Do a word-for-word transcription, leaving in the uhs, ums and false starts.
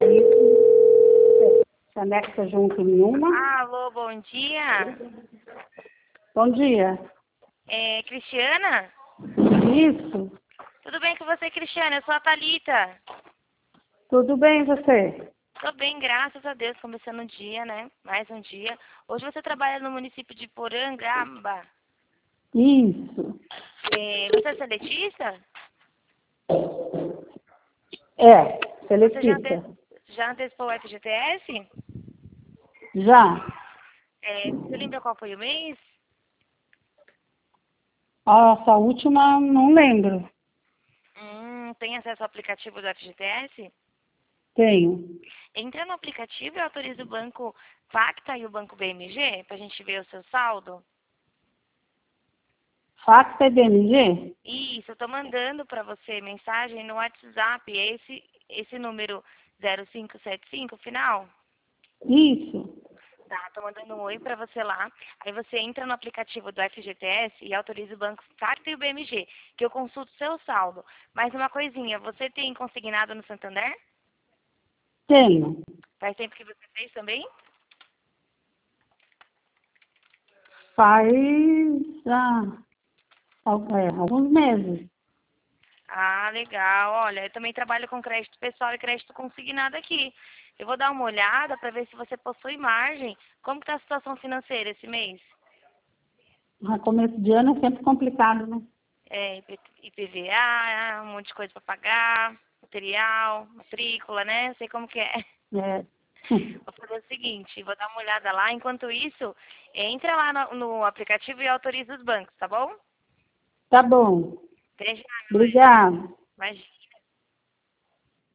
isso se anexa junto em uma. Alô, bom dia. Bom dia. É, Cristiana? Isso. Tudo bem com você, Cristiana? Eu sou a Thalita. Tudo bem, você? Tô bem, graças a Deus, começando o dia, né? Mais um dia. Hoje você trabalha no município de Porangaba. Isso. É, você é seletista? É, Você já, ante... seletista. já antecipou o F G T S? Já. É, você lembra qual foi o mês? Essa última não lembro. Hum, tem acesso ao aplicativo do F G T S? Tenho. Entra no aplicativo e autoriza o banco Facta e o banco B M G pra gente ver o seu saldo. Fax é B M G? Isso, eu tô mandando para você mensagem no WhatsApp, é esse, esse número zero cinco sete cinco, final? Isso. Tá, tô mandando um oi para você lá. Aí você entra no aplicativo do F G T S e autoriza o Banco Facta e o B M G, que eu consulto seu saldo. Mais uma coisinha, você tem consignado no Santander? Tenho. Faz tempo que você fez também? Faz ah, al- é, alguns meses. Ah, legal. Olha, eu também trabalho com crédito pessoal e crédito consignado aqui. Eu vou dar uma olhada para ver se você possui margem. Como que tá a situação financeira esse mês? No começo de ano é sempre complicado, né? É, I P- I P V A, um monte de coisa para pagar, material, matrícula, né? Sei como que é. É. Vou fazer o seguinte, vou dar uma olhada lá. Enquanto isso, entra lá no, no aplicativo e autoriza os bancos, tá bom? Tá bom. Até já, Obrigada. imagina.